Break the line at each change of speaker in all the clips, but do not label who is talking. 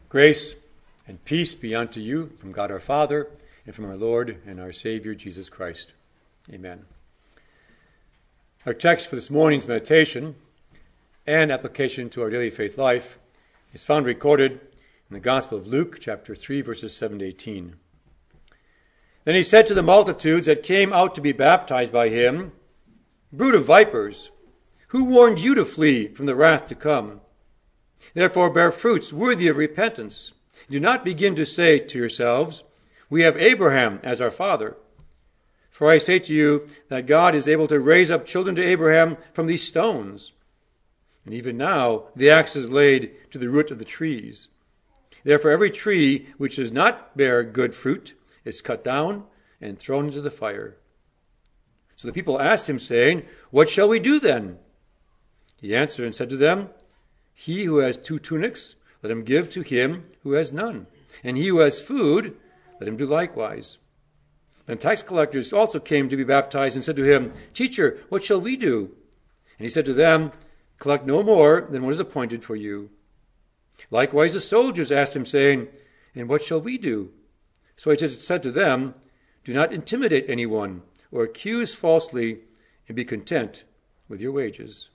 Grace and peace be unto you from God our Father and from our Lord and our Savior Jesus Christ. Amen. Our text for this morning's meditation and application to our daily faith life is found recorded in the Gospel of Luke, chapter 3, verses 7 to 18. Then he said to the multitudes that came out to be baptized by him, "Brood of vipers, who warned you to flee from the wrath to come? Therefore bear fruits worthy of repentance. Do not begin to say to yourselves, 'We have Abraham as our father.' For I say to you that God is able to raise up children to Abraham from these stones. And even now the axe is laid to the root of the trees. Therefore every tree which does not bear good fruit is cut down and thrown into the fire." So the people asked him, saying, "What shall we do then?" He answered and said to them, "He who has 2 tunics, let him give to him who has none. And he who has food, let him do likewise." Then tax collectors also came to be baptized and said to him, "Teacher, what shall we do?" And he said to them, "Collect no more than what is appointed for you." Likewise the soldiers asked him, saying, "And what shall we do?" So he said to them, "Do not intimidate anyone or accuse falsely, and be content with your wages."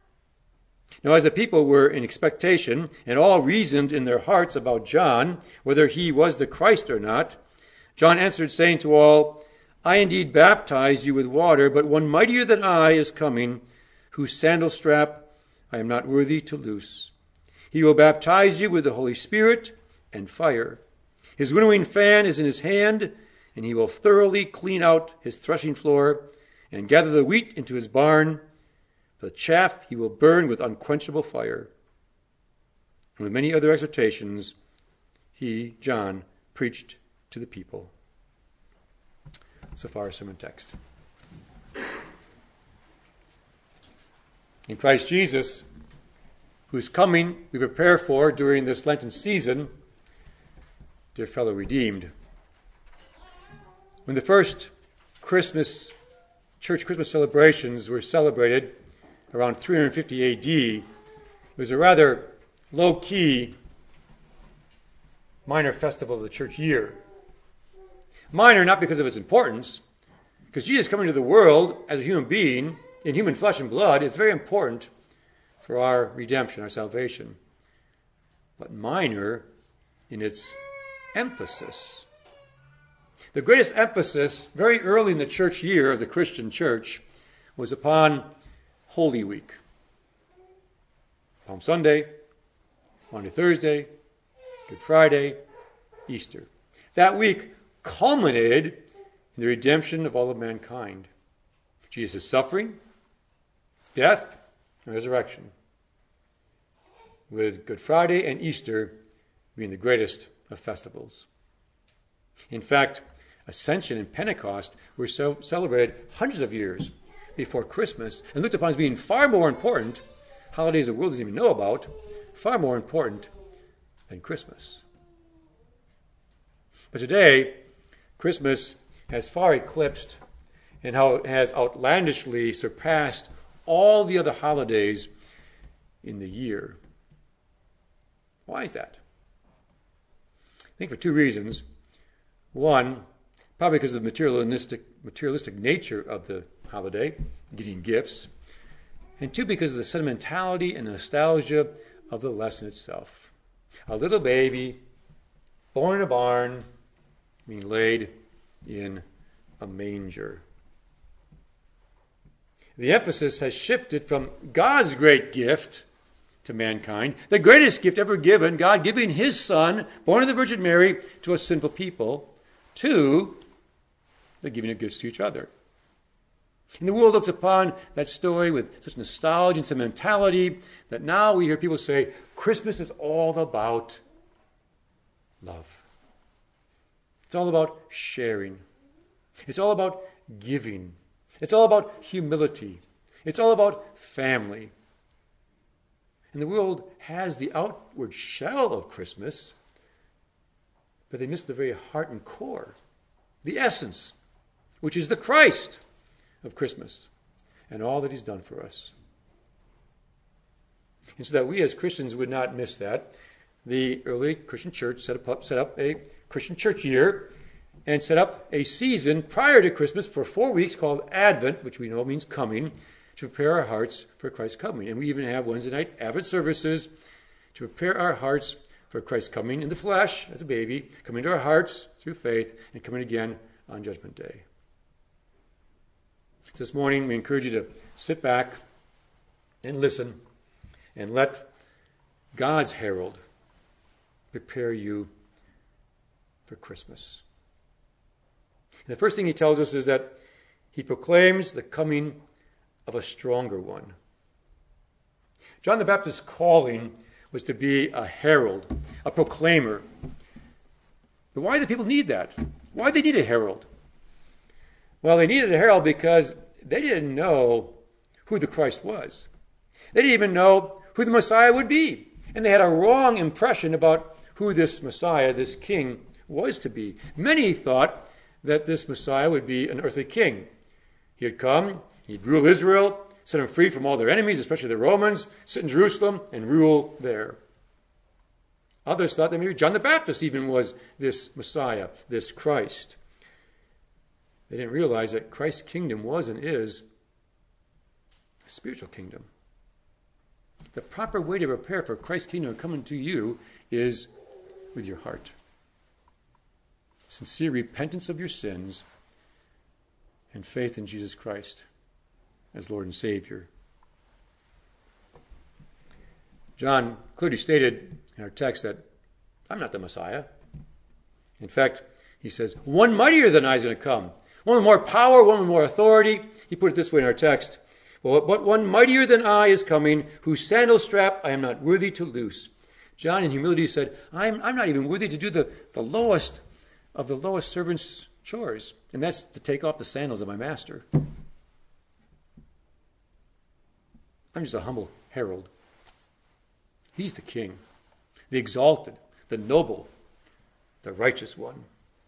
Now as the people were in expectation, and all reasoned in their hearts about John, whether he was the Christ or not, John answered, saying to all, "I indeed baptize you with water, but one mightier than I is coming, whose sandal strap I am not worthy to loose. He will baptize you with the Holy Spirit and fire. His winnowing fan is in his hand, and he will thoroughly clean out his threshing floor and gather the wheat into his barn. The chaff he will burn with unquenchable fire." And with many other exhortations, he, John, preached to the people. So far, our sermon text. In Christ Jesus, whose coming we prepare for during this Lenten season, dear fellow redeemed, when the first church Christmas celebrations were celebrated around 350 AD, it was a rather low-key minor festival of the church year. Minor not because of its importance, because Jesus coming to the world as a human being in human flesh and blood is very important for our redemption, our salvation. But minor in its emphasis. The greatest emphasis very early in the church year of the Christian church was upon Holy Week. Palm Sunday, Maundy Thursday, Good Friday, Easter. That week culminated in the redemption of all of mankind. Jesus' suffering, death, and resurrection. With Good Friday and Easter being the greatest of festivals. In fact, Ascension and Pentecost were celebrated hundreds of years before Christmas and looked upon as being far more important, holidays the world doesn't even know about, far more important than Christmas. But today, Christmas has far eclipsed and has outlandishly surpassed all the other holidays in the year. Why is that? I think for 2 reasons. One, probably because of the materialistic nature of the holiday, getting gifts. And 2, because of the sentimentality and nostalgia of the lesson itself. A little baby, born in a barn, being laid in a manger. The emphasis has shifted from God's great gift to mankind, the greatest gift ever given, God giving his Son, born of the Virgin Mary, to us sinful people, to the giving of gifts to each other. And the world looks upon that story with such nostalgia and sentimentality that now we hear people say, Christmas is all about love. It's all about sharing. It's all about giving. It's all about humility. It's all about family. And the world has the outward shell of Christmas, but they miss the very heart and core, the essence, which is the Christ of Christmas and all that he's done for us. And so that we as Christians would not miss that, the early Christian church set up a Christian church year and set up a season prior to Christmas for 4 weeks called Advent, which we know means coming, to prepare our hearts for Christ's coming. And we even have Wednesday night Advent services to prepare our hearts for Christ's coming in the flesh as a baby, coming to our hearts through faith, and coming again on Judgment Day. So this morning we encourage you to sit back and listen and let God's herald prepare you for Christmas. And the first thing he tells us is that he proclaims the coming of a stronger one. John the Baptist's calling was to be a herald, a proclaimer. But why do the people need that? Why did they need a herald? Well, they needed a herald because they didn't know who the Christ was. They didn't even know who the Messiah would be. And they had a wrong impression about who this Messiah, this king, was to be. Many thought that this Messiah would be an earthly king. He had come, he'd rule Israel, set them free from all their enemies, especially the Romans, sit in Jerusalem and rule there. Others thought that maybe John the Baptist even was this Messiah, this Christ. They didn't realize that Christ's kingdom was and is a spiritual kingdom. The proper way to prepare for Christ's kingdom coming to you is with your heart. Sincere repentance of your sins and faith in Jesus Christ as Lord and Savior. John clearly stated in our text that I'm not the Messiah. In fact, he says, one mightier than I is going to come. One with more power, one with more authority. He put it this way in our text. But one mightier than I is coming, whose sandal strap I am not worthy to loose. John in humility said, I'm not even worthy to do the lowest of the lowest servant's chores. And that's to take off the sandals of my master. I'm just a humble herald. He's the king, the exalted, the noble, the righteous one.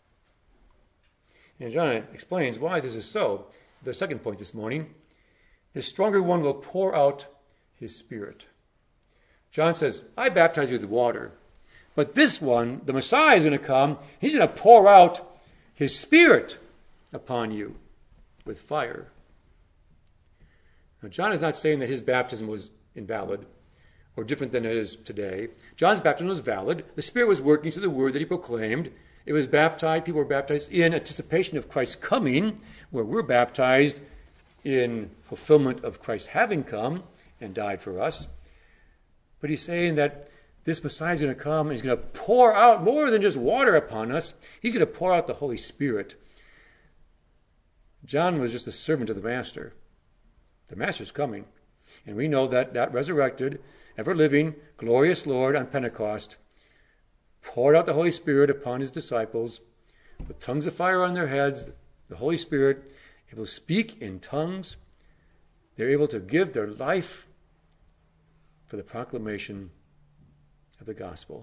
And John explains why this is so. The second point this morning, the stronger one will pour out his Spirit. John says, I baptize you with water, but this one, the Messiah, is going to come. He's going to pour out his Spirit upon you with fire. Now, John is not saying that his baptism was invalid or different than it is today. John's baptism was valid. The Spirit was working through the word that he proclaimed. It was baptized, people were baptized in anticipation of Christ's coming, where we're baptized in fulfillment of Christ having come and died for us. But he's saying that this Messiah is going to come and he's going to pour out more than just water upon us. He's going to pour out the Holy Spirit. John was just a servant of the Master. The Master's coming. And we know that that resurrected, ever-living, glorious Lord on Pentecost poured out the Holy Spirit upon his disciples with tongues of fire on their heads. The Holy Spirit able to speak in tongues. They're able to give their life for the proclamation of the gospel.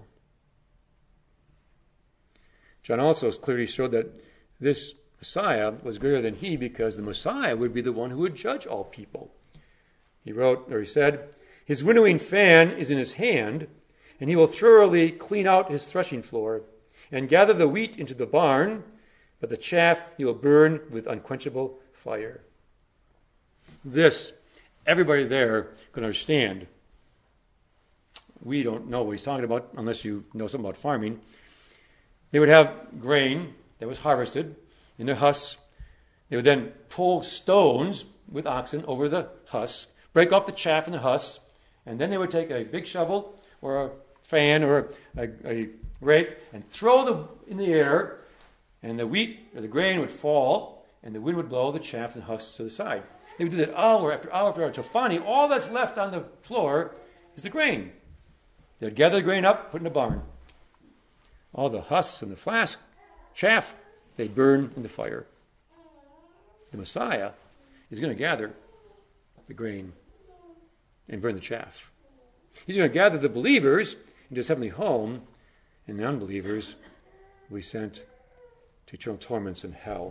John also clearly showed that this Messiah was greater than he because the Messiah would be the one who would judge all people. He said, his winnowing fan is in his hand, and he will thoroughly clean out his threshing floor and gather the wheat into the barn, but the chaff he will burn with unquenchable fire. This, everybody there can understand. We don't know what he's talking about unless you know something about farming. They would have grain that was harvested in their husks. They would then pull stones with oxen over the husks, break off the chaff in the husks, and then they would take a big shovel or a fan or a rake and throw them in the air, and the wheat or the grain would fall, and the wind would blow the chaff and the husks to the side. They would do that hour after hour after hour. So finally, all that's left on the floor is the grain. They'd gather the grain up, put it in a barn. All the husks and the flask, chaff, they'd burn in the fire. The Messiah is going to gather the grain and burn the chaff. He's going to gather the believers into his heavenly home, and the unbelievers will be sent to eternal torments in hell.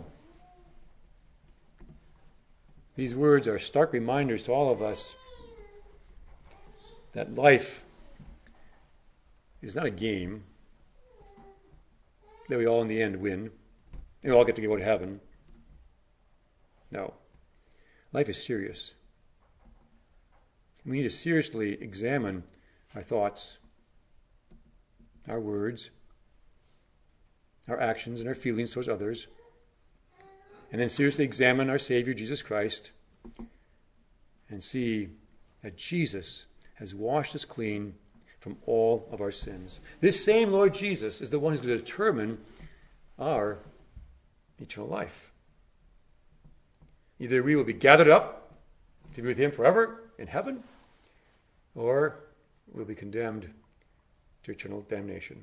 These words are stark reminders to all of us that life is not a game that we all in the end win. We all get to go to heaven. No. Life is serious. We need to seriously examine our thoughts, our words, our actions, and our feelings towards others, and then seriously examine our Savior, Jesus Christ, and see that Jesus has washed us clean from all of our sins. This same Lord Jesus is the one who's going to determine our eternal life. Either we will be gathered up to be with him forever in heaven, or we'll be condemned to eternal damnation.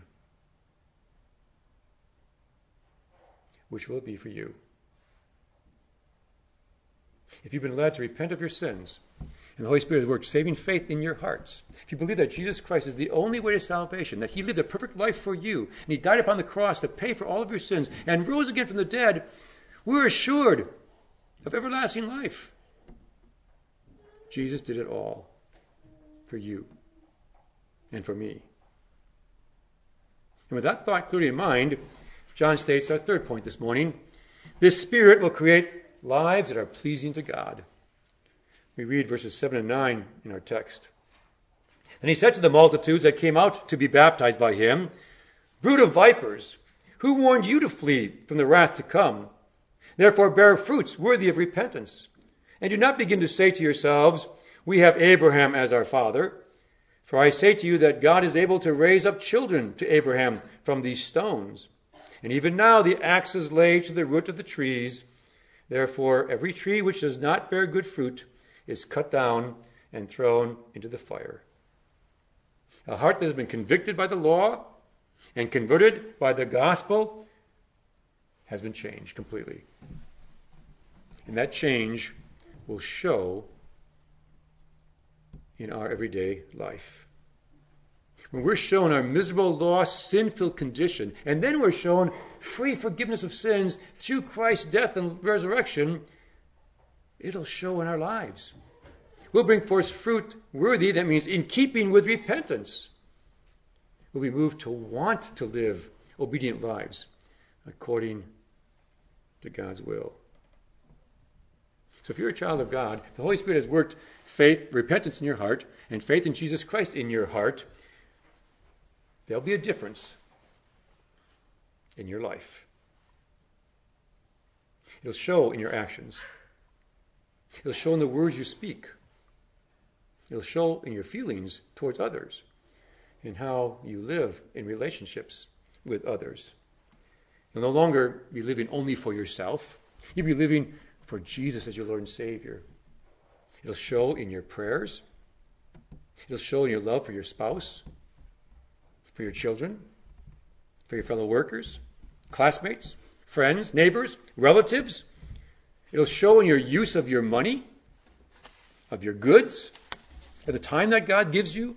Which will it be for you? If you've been led to repent of your sins, and the Holy Spirit has worked saving faith in your hearts, if you believe that Jesus Christ is the only way to salvation, that he lived a perfect life for you, and he died upon the cross to pay for all of your sins, and rose again from the dead, we're assured of everlasting life. Jesus did it all for you and for me. And with that thought clearly in mind, John states our third point this morning. This Spirit will create lives that are pleasing to God. We read verses 7 and 9 in our text. Then he said to the multitudes that came out to be baptized by him, "Brood of vipers, who warned you to flee from the wrath to come? Therefore bear fruits worthy of repentance. And do not begin to say to yourselves, 'We have Abraham as our father.' For I say to you that God is able to raise up children to Abraham from these stones. And even now the axe is laid to the root of the trees. Therefore every tree which does not bear good fruit is cut down and thrown into the fire." A heart that has been convicted by the law and converted by the gospel has been changed completely. And that change will show in our everyday life. When we're shown our miserable, lost, sin-filled condition, and then we're shown free forgiveness of sins through Christ's death and resurrection, it'll show in our lives. We'll bring forth fruit worthy, that means in keeping with repentance. We'll be moved to want to live obedient lives according to God's will. So if you're a child of God, the Holy Spirit has worked faith, repentance in your heart, and faith in Jesus Christ in your heart, there'll be a difference in your life. It'll show in your actions. It'll show in the words you speak. It'll show in your feelings towards others, in how you live in relationships with others. You'll no longer be living only for yourself. You'll be living for Jesus as your Lord and Savior. It'll show in your prayers. It'll show in your love for your spouse, for your children, for your fellow workers, classmates, friends, neighbors, relatives. It'll show in your use of your money, of your goods, at the time that God gives you.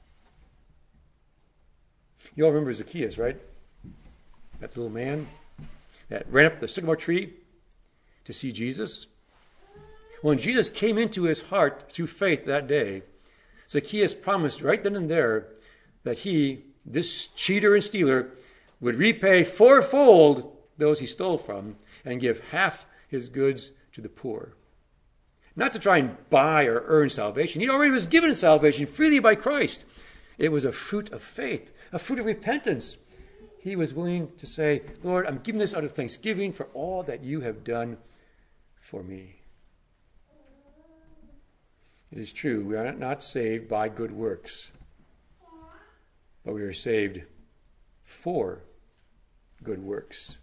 You all remember Zacchaeus, right? That little man that ran up the sycamore tree to see Jesus. When Jesus came into his heart through faith that day, Zacchaeus promised right then and there that he, this cheater and stealer, would repay fourfold those he stole from and give half his goods to the poor. Not to try and buy or earn salvation. He already was given salvation freely by Christ. It was a fruit of faith, a fruit of repentance. He was willing to say, "Lord, I'm giving this out of thanksgiving for all that you have done for me." It is true, we are not saved by good works, but we are saved for good works.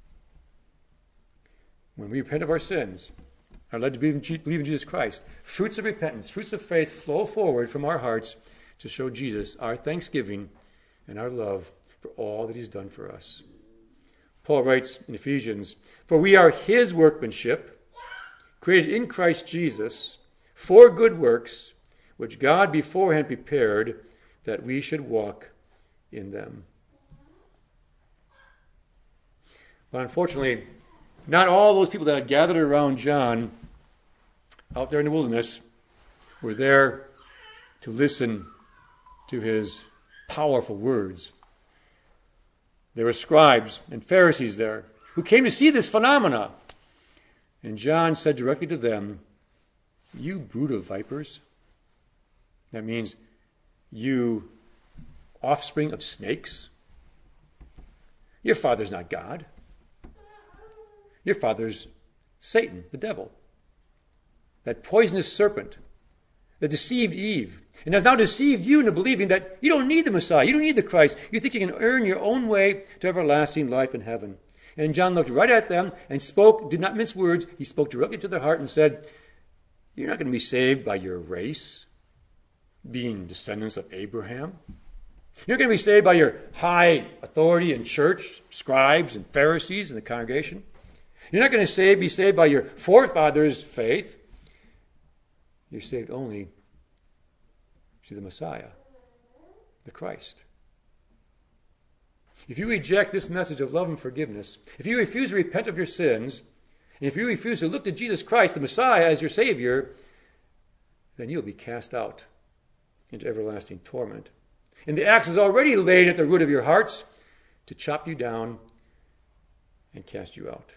When we repent of our sins, are led to believe in Jesus Christ, fruits of repentance, fruits of faith flow forward from our hearts to show Jesus our thanksgiving and our love for all that he's done for us. Paul writes in Ephesians, "For we are his workmanship, created in Christ Jesus for good works, which God beforehand prepared that we should walk in them." But unfortunately, not all those people that had gathered around John out there in the wilderness were there to listen to his powerful words. There were scribes and Pharisees there who came to see this phenomena. And John said directly to them, "You brood of vipers." That means, you offspring of snakes. Your father's not God. Your father's Satan, the devil. That poisonous serpent that deceived Eve and has now deceived you into believing that you don't need the Messiah, you don't need the Christ. You think you can earn your own way to everlasting life in heaven. And John looked right at them and spoke, did not mince words. He spoke directly to their heart and said, "You're not going to be saved by your race, being descendants of Abraham. You're going to be saved by your high authority in church, scribes and Pharisees in the congregation. You're not going to be saved by your forefathers' faith. You're saved only through the Messiah, the Christ." If you reject this message of love and forgiveness, if you refuse to repent of your sins, and if you refuse to look to Jesus Christ, the Messiah, as your Savior, then you'll be cast out into everlasting torment. And the axe is already laid at the root of your hearts to chop you down and cast you out.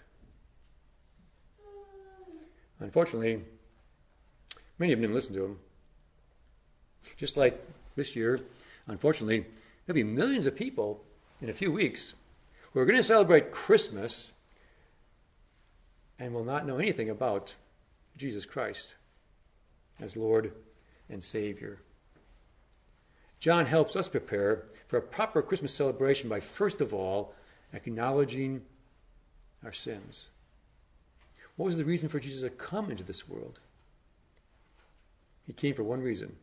Unfortunately, many of them didn't listen to him. Just like this year, unfortunately, there'll be millions of people in a few weeks who are going to celebrate Christmas and will not know anything about Jesus Christ as Lord and Savior. John helps us prepare for a proper Christmas celebration by, first of all, acknowledging our sins. What was the reason for Jesus to come into this world? He came for one reason: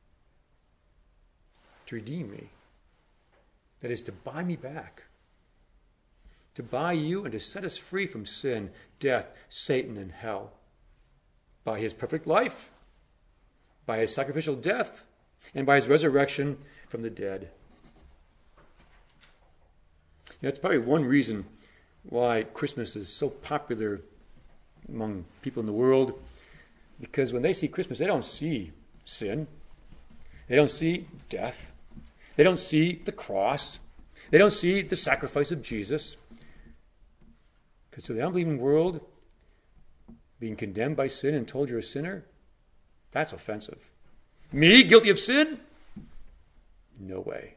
to redeem me. That is, to buy me back. To buy you and to set us free from sin, death, Satan, and hell. By his perfect life, by his sacrificial death, and by his resurrection from the dead. That's probably one reason why Christmas is so popular among people in the world, because when they see Christmas, they don't see sin. They don't see death. They don't see the cross. They don't see the sacrifice of Jesus. Because to the unbelieving world, being condemned by sin and told you're a sinner, that's offensive. Me, guilty of sin? No way.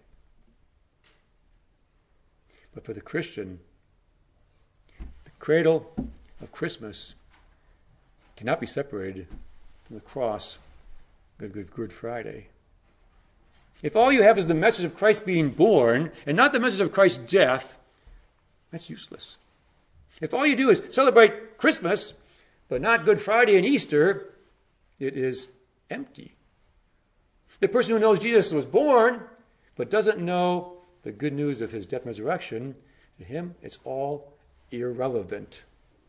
But for the Christian, the cradle of Christmas cannot be separated from the cross of Good Friday. If all you have is the message of Christ being born and not the message of Christ's death, that's useless. If all you do is celebrate Christmas, but not Good Friday and Easter, it is empty. The person who knows Jesus was born, but doesn't know the good news of his death and resurrection, to him, it's all irrelevant.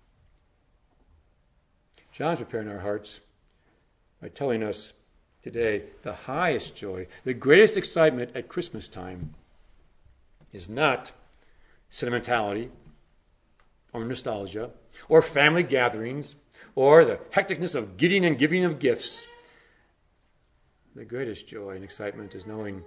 John's preparing our hearts by telling us today the highest joy, the greatest excitement at Christmas time is not sentimentality or nostalgia or family gatherings or the hecticness of getting and giving of gifts. The greatest joy and excitement is knowing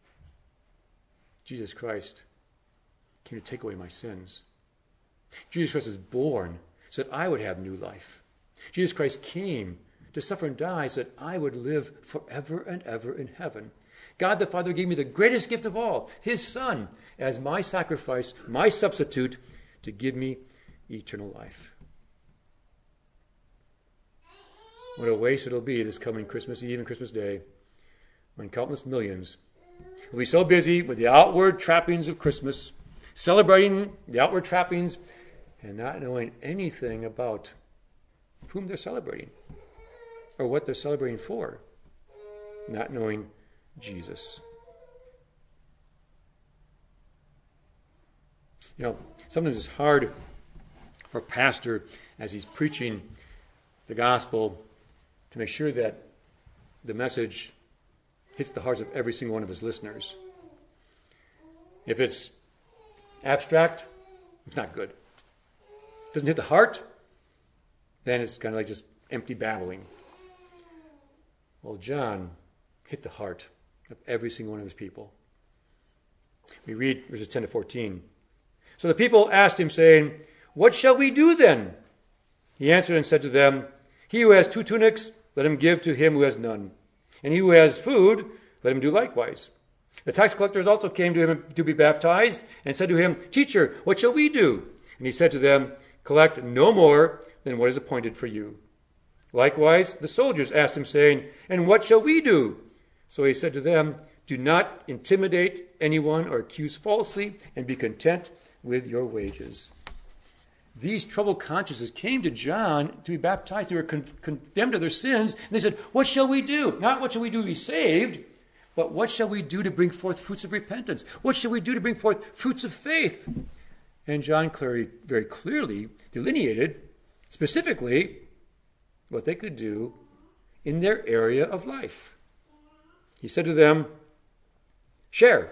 Jesus Christ came to take away my sins. Jesus Christ was born so that I would have new life. Jesus Christ came to suffer and die so that I would live forever and ever in heaven. God the Father gave me the greatest gift of all, his Son, as my sacrifice, my substitute, to give me eternal life. What a waste it'll be this coming Christmas Eve and Christmas Day, when countless millions will be so busy with the outward trappings of Christmas, celebrating the outward trappings, and not knowing anything about whom they're celebrating or what they're celebrating for, not knowing Jesus. Sometimes it's hard for a pastor, as he's preaching the gospel, to make sure that the message hits the hearts of every single one of his listeners. If it's abstract, it's not good. If it doesn't hit the heart, then it's kind of like just empty babbling. Well, John hit the heart of every single one of his people. We read verses 10 to 14. So the people asked him, saying, "What shall we do then?" He answered and said to them, "He who has 2 tunics, let him give to him who has none. And he who has food, let him do likewise." The tax collectors also came to him to be baptized, and said to him, "Teacher, what shall we do?" And he said to them, "Collect no more than what is appointed for you." Likewise, the soldiers asked him, saying, "And what shall we do?" So he said to them, "Do not intimidate anyone or accuse falsely, and be content with your wages." These troubled consciences came to John to be baptized. They were condemned to their sins. And they said, "What shall we do?" Not what shall we do to be saved, but what shall we do to bring forth fruits of repentance? What shall we do to bring forth fruits of faith? And John very clearly delineated specifically what they could do in their area of life. He said to them, "Share.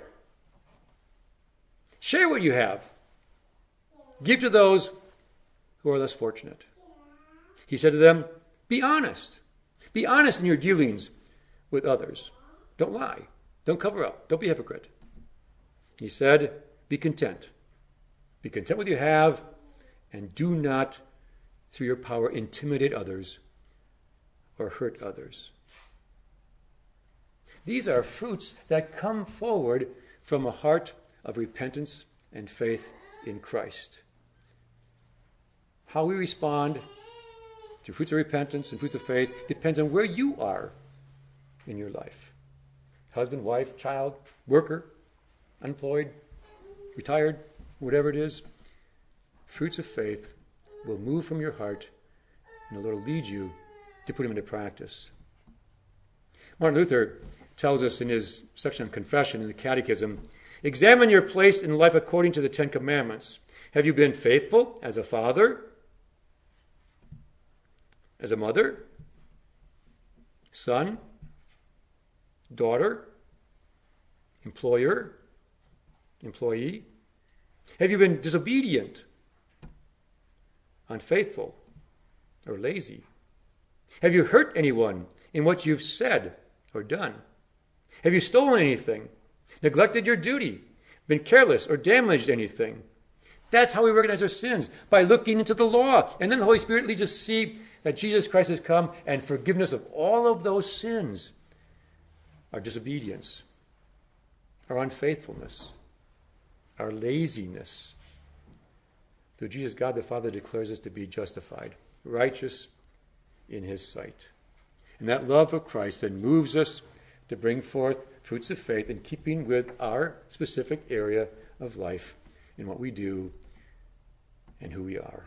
Share what you have. Give to those who are less fortunate." He said to them, "Be honest. Be honest in your dealings with others. Don't lie. Don't cover up. Don't be a hypocrite." He said, "Be content. Be content with what you have, and do not, through your power, intimidate others or hurt others." These are fruits that come forward from a heart of repentance and faith in Christ. How we respond to fruits of repentance and fruits of faith depends on where you are in your life. Husband, wife, child, worker, unemployed, retired, whatever it is. Fruits of faith will move from your heart, and the Lord will lead you to put them into practice. Martin Luther tells us in his section on confession in the Catechism, "Examine your place in life according to the 10 Commandments. Have you been faithful as a father, as a mother, son, daughter, employer, employee? Have you been disobedient, unfaithful, or lazy? Have you hurt anyone in what you've said or done? Have you stolen anything, neglected your duty, been careless, or damaged anything?" That's how we recognize our sins, by looking into the law. And then the Holy Spirit leads us to see that Jesus Christ has come and forgiveness of all of those sins, our disobedience, our unfaithfulness, our laziness. Through Jesus, God the Father declares us to be justified, righteous in his sight. And that love of Christ then moves us to bring forth fruits of faith in keeping with our specific area of life in what we do and who we are.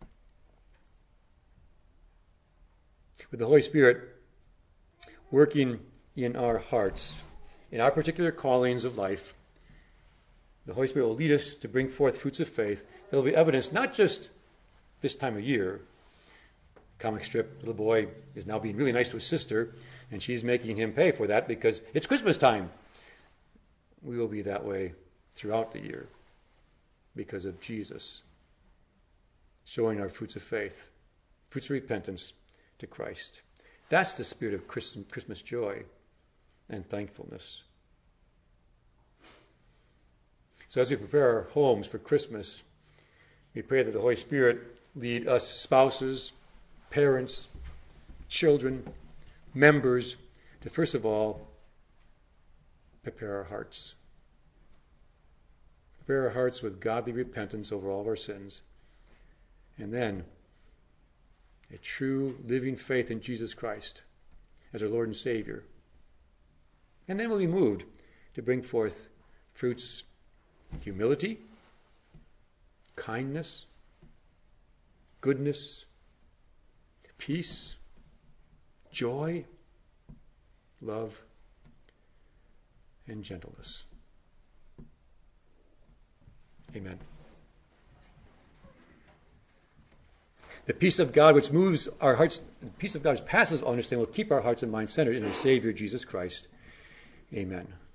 With the Holy Spirit working in our hearts, in our particular callings of life, the Holy Spirit will lead us to bring forth fruits of faith that will be evidenced not just this time of year. Comic strip, little boy is now being really nice to his sister, and she's making him pay for that because it's Christmas time. We will be that way throughout the year because of Jesus showing our fruits of faith, fruits of repentance to Christ. That's the spirit of Christmas joy and thankfulness. So as we prepare our homes for Christmas, we pray that the Holy Spirit lead us spouses, parents, children, members, to first of all prepare our hearts. Prepare our hearts with godly repentance over all of our sins. And then a true living faith in Jesus Christ as our Lord and Savior. And then we'll be moved to bring forth fruits of humility, kindness, goodness, peace, joy, love, and gentleness. Amen. The peace of God which moves our hearts, the peace of God which passes all understanding will keep our hearts and minds centered in our Savior, Jesus Christ. Amen.